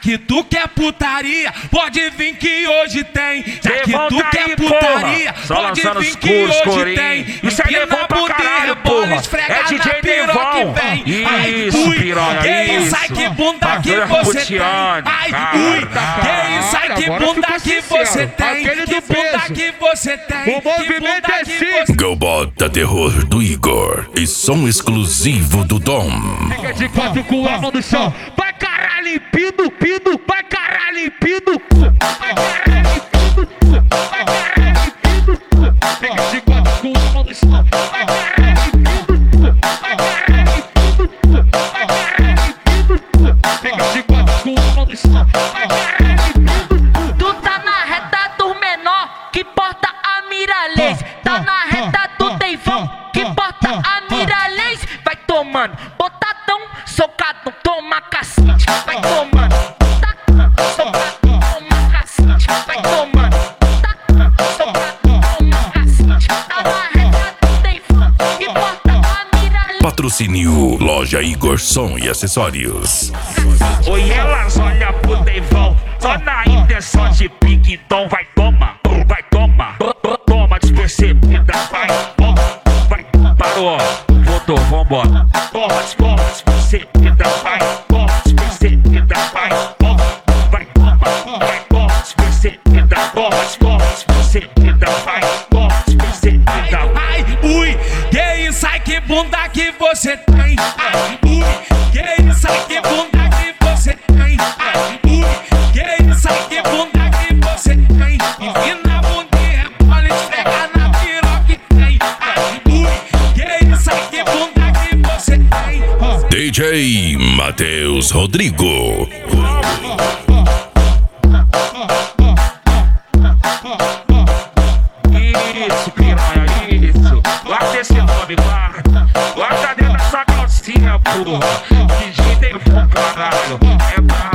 que tu quer putaria, pode vir que hoje tem. Já que tu quer putaria, pode vir que hoje tem. Isso é Devon pra caralho, porra. É DJ Devon. Isso, piranha, isso. Sai que bunda que você tem. Ai, ui, que isso, ai que bunda que você tem. Que bunda que você tem. O movimento é sim. Gobota Terror do Igor e som exclusivo do Dom. Fica de quatro com a mão no chão. Vai caralho, limpido, pido. Vai caralho, limpido. Vai caralho, limpido. Vai caralho, limpido. Fica de quatro com a mão no chão. Vai caralho, limpido. Vai caralho, limpido. Vai caralho, limpido. Fica de quatro com a mão no chão. Vai caralho, limpido. Tu tá na reta do menor que porta a Miralês. Tá na reta do Devon que porta a Miralês. Vai tomando, botadão, socadão, toma cacete. Vai tomando, botadão, socadão, toma cacete. Vai tomando, botadão, socadão, toma cacete. Tá na reta do Devon que porta a Miralês. Patrocínio Loja Igor Som e Acessórios. Oi, elas olham pro Devon só na intenção de pique, então vai toma, vai toma, toma despercebida, vai, vai, parou, voltou, vambora, toma despercebida, vai, toma despercebida, vai, vai, toma despercebida, toma despercebida, vai, toma despercebida. Ai, ui, que isso, ai que bunda que você tem. Ai, ui, que isso, ai que bunda que você tem. Ai, ui, que isso, ai que bunda que você tem. Empina a bundinha, pode esfregar na piroca que tem. Ai, ui, que isso, ai que bunda que você tem. DJ Matheus Rodrigo. Isso, piranha, isso. Guarda esse nome, guarda dentro da sua calcinha, porra. DJ Devon, caralho, é brabo.